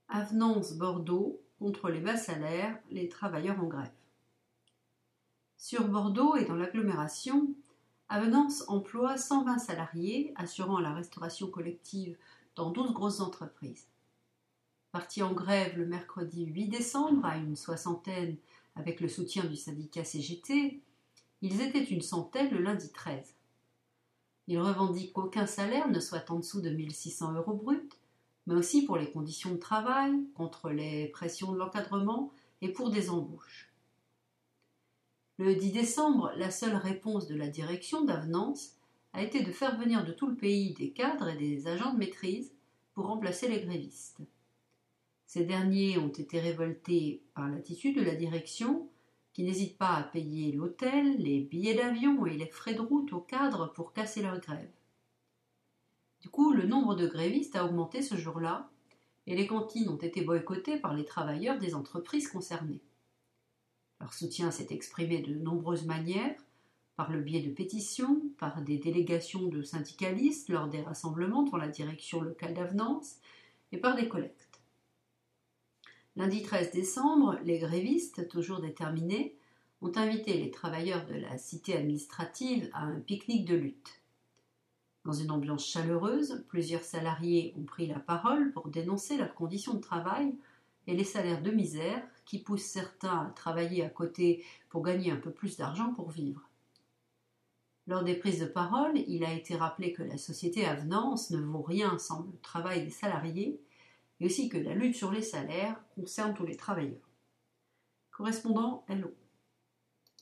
Avenance Bordeaux contre les bas salaires, les travailleurs en grève. Sur Bordeaux et dans l'agglomération, Avenance emploie 120 salariés assurant la restauration collective dans 12 grosses entreprises. Partis en grève le mercredi 8 décembre à une soixantaine avec le soutien du syndicat CGT, ils étaient une centaine le lundi 13. Ils revendiquent qu'aucun salaire ne soit en dessous de 1 600 € bruts, mais aussi pour les conditions de travail, contre les pressions de l'encadrement et pour des embauches. Le 10 décembre, la seule réponse de la direction d'Avenance a été de faire venir de tout le pays des cadres et des agents de maîtrise pour remplacer les grévistes. Ces derniers ont été révoltés par l'attitude de la direction qui n'hésite pas à payer l'hôtel, les billets d'avion et les frais de route aux cadres pour casser leur grève. Du coup, le nombre de grévistes a augmenté ce jour-là et les cantines ont été boycottées par les travailleurs des entreprises concernées. Leur soutien s'est exprimé de nombreuses manières, par le biais de pétitions, par des délégations de syndicalistes lors des rassemblements devant la direction locale d'Avenance et par des collectes. Lundi 13 décembre, les grévistes, toujours déterminés, ont invité les travailleurs de la cité administrative à un pique-nique de lutte. Dans une ambiance chaleureuse, plusieurs salariés ont pris la parole pour dénoncer leurs conditions de travail et les salaires de misère qui poussent certains à travailler à côté pour gagner un peu plus d'argent pour vivre. Lors des prises de parole, il a été rappelé que la société Avenance ne vaut rien sans le travail des salariés et aussi que la lutte sur les salaires concerne tous les travailleurs. Correspondant Hello.